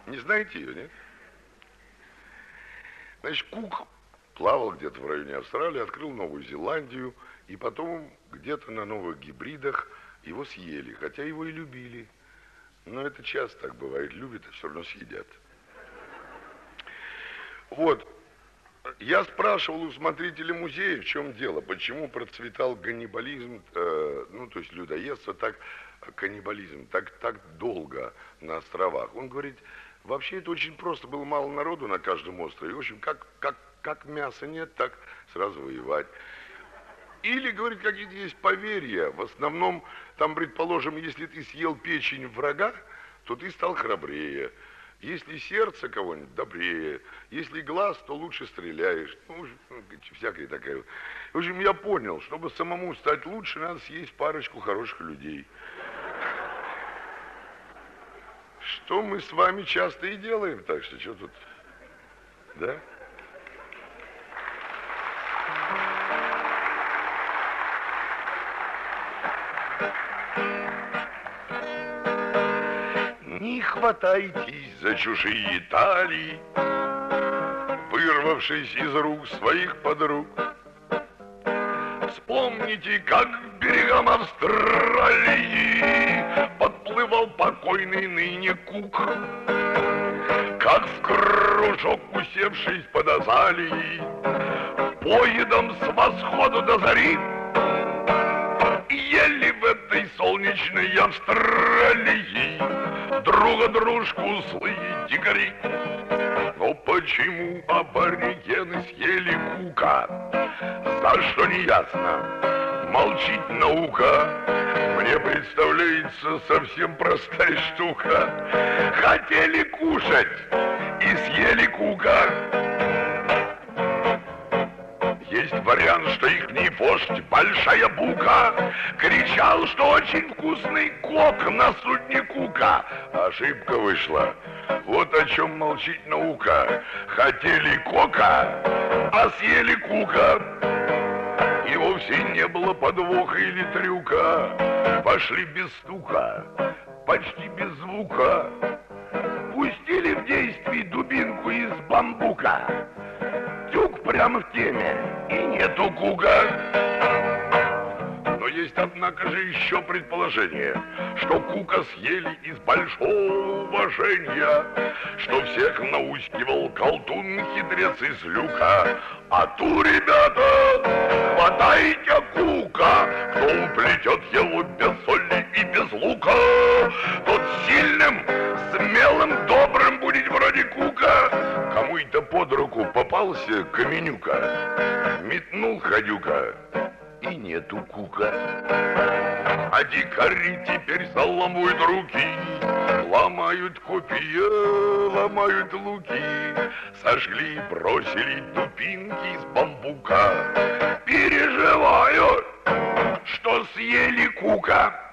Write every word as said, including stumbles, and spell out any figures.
Не знаете ее, нет? Значит, Кук плавал где-то в районе Австралии, открыл Новую Зеландию, и потом где-то на новых гибридах его съели, хотя его и любили. Но это часто так бывает, любят, а все равно съедят. Вот, я спрашивал у смотрителя музея, в чем дело, почему процветал ганнибализм, э, ну, то есть людоедство, так, каннибализм, так, так долго на островах. Он говорит, вообще это очень просто, было мало народу на каждом острове, в общем, как, как, как мяса нет, так сразу воевать. Или, говорит, какие-то есть поверья, в основном, там, предположим, если ты съел печень врага, то ты стал храбрее. Если сердце кого-нибудь, добрее. Если глаз, то лучше стреляешь. Ну, всякая такая. В общем, я понял, чтобы самому стать лучше, надо съесть парочку хороших людей. Что мы с вами часто и делаем, так что что тут, да? Не хватайтесь за чужие талии, вырвавшись из рук своих подруг. Вспомните, как к берегам Австралии подплывал покойный ныне Кук, как в кружок, усевшись под азалией, поедом с восхода до зари, ели в этой солнечной Австралии друга дружку злые дикари. Но почему аборигены съели Кука? За что не ясно, молчит наука. Мне представляется совсем простая штука. Хотели кушать и съели Кука. Есть вариант, что ихний вождь, Большая Бука, кричал, что очень вкусный кок на судне Кука. Ошибка вышла. Вот о чем молчит наука. Хотели кока, а съели Кука. И вовсе не было подвоха или трюка. Пошли без стука, почти без звука. Пустили в действие дубинку из бамбука. Тюк прямо в теме, и нету Кука. Но есть, однако же, еще предположение, что Кука съели из большого уважения, что всех наускивал колдун, хитрец из люка. А ту, ребята, хватайте Кука, кто уплетет его без соли и без лука, тот сильным, смелым, добрым будет вроде Кука. Кому-то под руку попался Каменюка, метнул Ходюка, и нету Кука. А дикари теперь заламывают руки, ломают копья, ломают луки, сожгли и бросили дубинки из бамбука. Переживают, что съели Кука.